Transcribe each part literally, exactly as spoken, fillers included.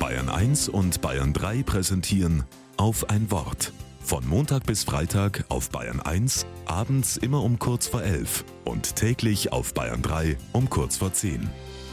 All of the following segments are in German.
Bayern eins und Bayern drei präsentieren Auf ein Wort. Von Montag bis Freitag auf Bayern eins, abends immer um kurz vor elf und täglich auf Bayern drei um kurz vor zehn.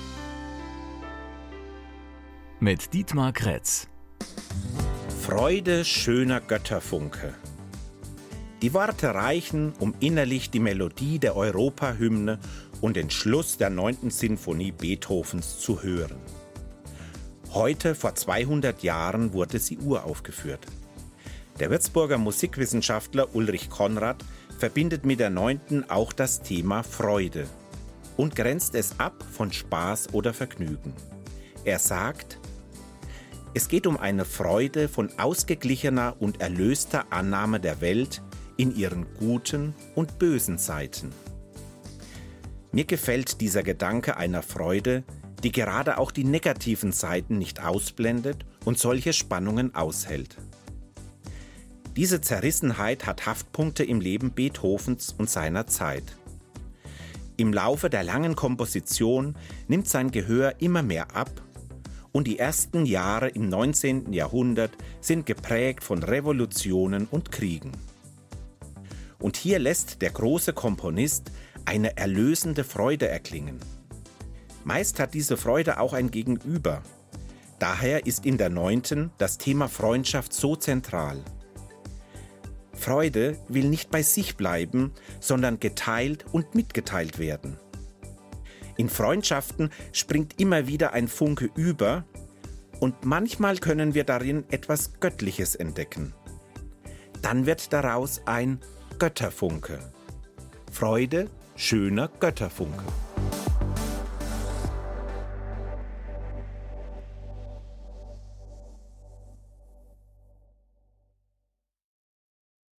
Mit Dietmar Kretz. Freude, schöner Götterfunke. Die Worte reichen, um innerlich die Melodie der Europahymne und den Schluss der neunten Sinfonie Beethovens zu hören. Heute, vor zweihundert Jahren, wurde sie uraufgeführt. Der Würzburger Musikwissenschaftler Ulrich Konrad verbindet mit der neunten auch das Thema Freude und grenzt es ab von Spaß oder Vergnügen. Er sagt: Es geht um eine Freude von ausgeglichener und erlöster Annahme der Welt in ihren guten und bösen Seiten. Mir gefällt dieser Gedanke einer Freude, die gerade auch die negativen Seiten nicht ausblendet und solche Spannungen aushält. Diese Zerrissenheit hat Haftpunkte im Leben Beethovens und seiner Zeit. Im Laufe der langen Komposition nimmt sein Gehör immer mehr ab und die ersten Jahre im neunzehnten Jahrhundert sind geprägt von Revolutionen und Kriegen. Und hier lässt der große Komponist eine erlösende Freude erklingen. Meist hat diese Freude auch ein Gegenüber. Daher ist in der neunten das Thema Freundschaft so zentral. Freude will nicht bei sich bleiben, sondern geteilt und mitgeteilt werden. In Freundschaften springt immer wieder ein Funke über und manchmal können wir darin etwas Göttliches entdecken. Dann wird daraus ein Götterfunke. Freude, schöner Götterfunke.